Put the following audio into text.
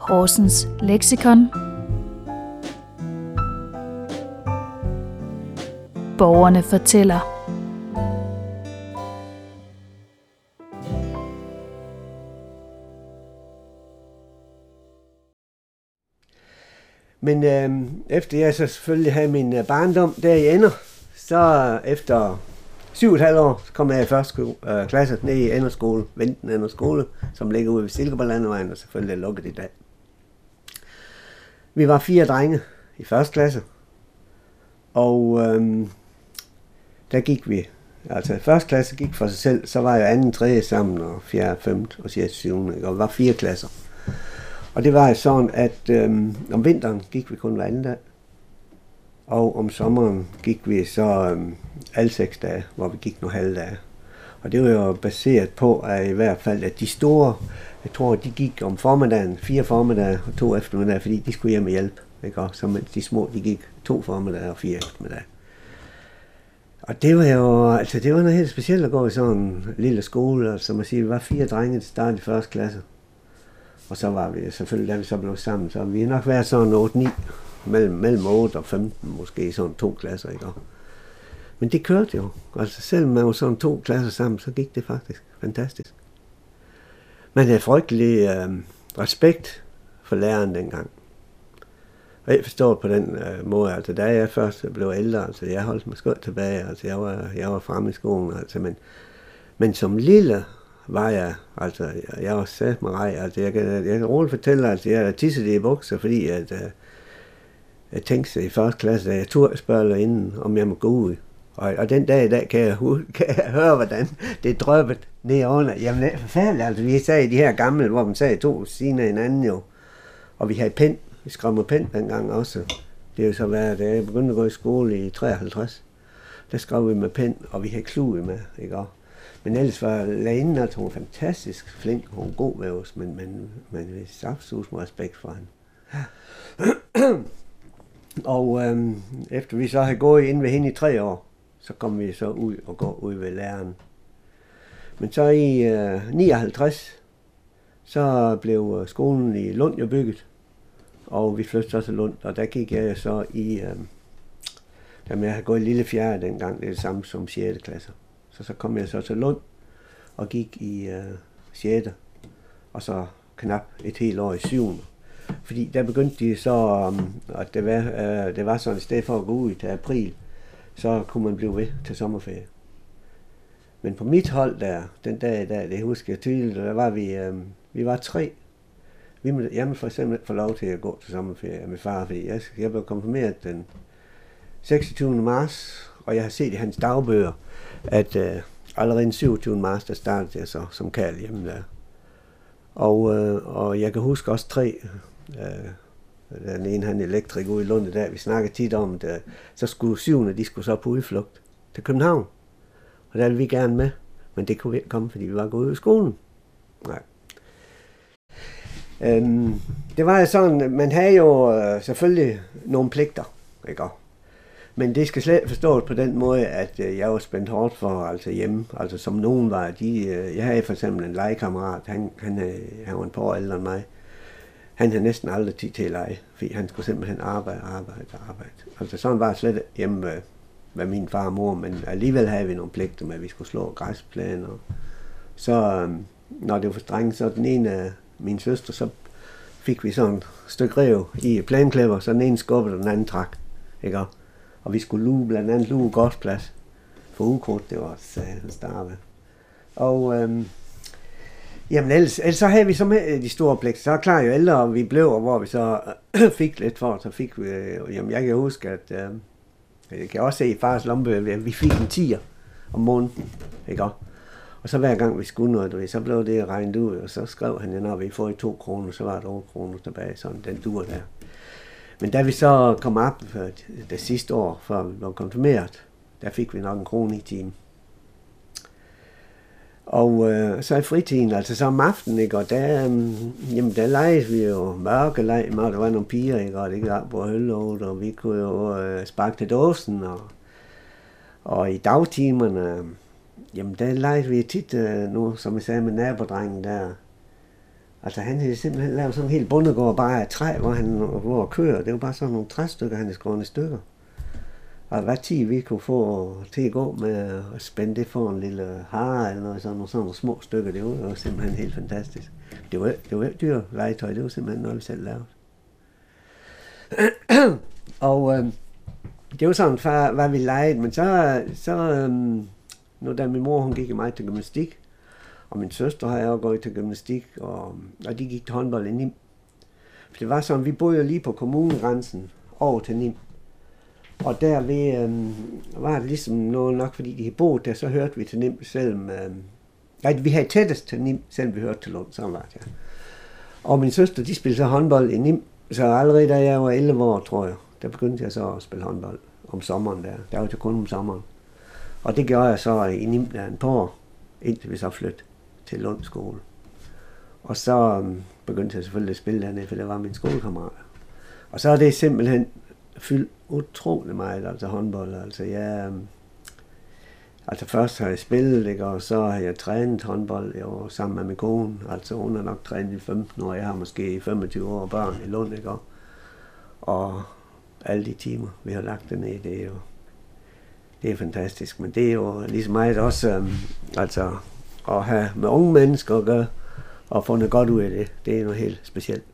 Horsens leksikon. Borgerne fortæller. Men efter jeg så selvfølgelig havde min barndom der i Ender, så efter 7,5 år, så kom jeg i første klasse ned i Ender skole, Venten Ender skole, som ligger ude ved Silkeborglandevejen, og selvfølgelig er lukket i dag. Vi var 4 drenge i første klasse, og der gik vi, altså første klasse gik for sig selv, så var jeg 2., 3. sammen, og 4., 5. og 6., 7. og vi var 4 klasser. Og det var sådan, at om vinteren gik vi kun hver anden dag, og om sommeren gik vi så alle 6 dage, hvor vi gik nogle halve dage. Og det var jo baseret på, at i hvert fald, at de store, jeg tror, de gik om formiddagen, 4 formiddag og 2 eftermiddag, fordi de skulle hjem og hjælpe. Ikke? Og så mens de små, de gik 2 formiddag og 4 eftermiddag. Og det var jo, altså det var noget helt specielt at gå i sådan en lille skole, og som man siger, vi var 4 drenge, der startede i første klasse. Og så var vi selvfølgelig, da vi så blev sammen, så vi nok været sådan 8-9, mellem 8 og 15 måske, sådan 2 klasser, ikke? Men det kørte jo. Altså selvom man var sådan 2 klasser sammen, så gik det faktisk fantastisk. Man havde frygtelig respekt for læreren dengang. Og jeg forstår på den måde, altså da jeg først blev ældre, altså jeg holdt mig skønt tilbage, altså jeg var fremme i skolen, altså men som lille var jeg, altså jeg var sat med rej, altså jeg kan roligt fortælle, at jeg tissede i bukser, fordi at jeg tænkte i første klasse, at jeg turde spørge inden, om jeg må gå ud. Og den dag i dag kan jeg høre, hvordan det drøbet ned under. Jamen det er forfærdeligt, altså vi sagde de her gamle, hvor man sagde 2 siden af hinanden jo, og vi havde pen, vi skrev med pen dengang også. Det er jo så været, da jeg begyndte at gå i skole i 53, der skrev vi med pen, og vi havde klude med, ikke også? Men ellers var lærerinden, altså hun var fantastisk flink, hun var god ved os, men vi saftsus med respekt for hende. Og efter vi så havde gået ind ved hende i 3 år, så kom vi så ud og gå ud ved læreren. Men så i 59, så blev skolen i Lund jo bygget, og vi flyttede så til Lund, og der gik jeg så i, jamen jeg havde gået i lille fjerde dengang, det er det samme som 6. klasse. Så kom jeg så til Lund og gik i 6. og så knap et helt år i 7. Fordi der begyndte de så, at det var sådan, i stedet for at gå ud til april, så kunne man blive ved til sommerferie. Men på mit hold der, den dag i dag, det husker jeg tydeligt, der var vi var 3. Jeg måtte for eksempel få lov til at gå til sommerferie med far, fordi jeg blev konfirmeret den 26. marts, og jeg har set i hans dagbøger, at allerede den 27. marts, der startede jeg så som kald hjemme der. Og jeg kan huske også 3, den ene han elektrik ude i Lund der, vi snakkede tit om, at så skulle 7. de skulle så på udflugt til København. Og der ville vi gerne med, men det kunne vi ikke komme, fordi vi var gået ud i skolen. Nej. Det var sådan, man havde jo selvfølgelig nogle pligter, ikke? Men det skal slet forstås på den måde, at jeg var spændt hårdt for altså hjemme, altså som nogen var. Jeg havde for eksempel en legekammerat, han var en par år ældre end mig. Han havde næsten aldrig tid til at lege, fordi han skulle simpelthen arbejde. Altså sådan var det slet hjemme med min far og mor, men alligevel havde vi nogle pligter med, at vi skulle slå græsplæner. Så når det var for strengt, så den ene af mine søstre, så fik vi sådan et stykke rev i planklæber, så den ene skubbede, og den anden trak, ikke? Og vi skulle blandt andet luge gårdsplads for ukrudt, det var starve. Og jamen ellers så havde vi så med de store pligter. Så klar jo ældre vi blev, og hvor vi så fik lidt for, så fik vi, jamen jeg kan huske, at jeg kan også se i fars lommebøger, at vi fik en 10'er om måneden, ikke? Og så hver gang vi skulle noget, så blev det regnet ud, og så skrev han, når vi får i 2 kroner, så var det 8 kroner tilbage, sådan den dur der. Men da vi så kom op det sidste år, før vi blev konfirmeret, der fik vi nok 1 krone i timen. Og så i fritiden, altså så om aftenen, ikke, og der legede vi jo mørkeleg, og der var nogle piger, ikke, og det gik på hølåret, og vi kunne jo sparke til dåsen, og i dagtimerne, jamen der legede vi tit nu, som jeg sagde med nabodrengen der, Altså han havde simpelthen lavet sådan en helt bondegård bare af træ, hvor han hvor kører. Det var bare sådan nogle træstykker, han havde skåret i stykker. Og hvad tid vi kunne få til at gå med at spænde det for en lille hare eller noget, sådan nogle små stykker. Det var simpelthen helt fantastisk. Det var ikke dyrt legetøj, det var simpelthen noget, vi selv lavede. Og det var sådan, hvad vi legede, men så nu da min mor hun gik i mig til gymnastik, og min søster har jeg også gået til gymnastik, og de gik til håndbold i Nim. For det var sådan, vi boede jo lige på kommunegrænsen over til Nim. Og derved var det ligesom noget nok, fordi de havde boet der, så hørte vi til Nim, selvom vi havde tættest til Nim, selvom vi hørte til Lund, sådan var det. Ja. Og min søster, de spillede så håndbold i Nim, så allerede da jeg var 11 år, tror jeg, der begyndte jeg så at spille håndbold om sommeren der. Der var det kun om sommeren. Og det gjorde jeg så i Nim der en par år, indtil vi så flyttede til Lund skole. Og så begyndte jeg selvfølgelig at spille dernede, for det var min skolekammerat. Og så er det simpelthen fyldt utrolig meget, altså håndbold. Altså først har jeg spillet, ikke? Og så har jeg trænet håndbold sammen med min kone. Altså hun har nok trænet i 15 år, jeg har måske 25 år børn i Lund, ikke? Og alle de timer, vi har lagt dernede, det er fantastisk. Men det er jo ligesom meget også, altså at have med unge mennesker at gøre, og få noget godt ud af det, det er noget helt specielt.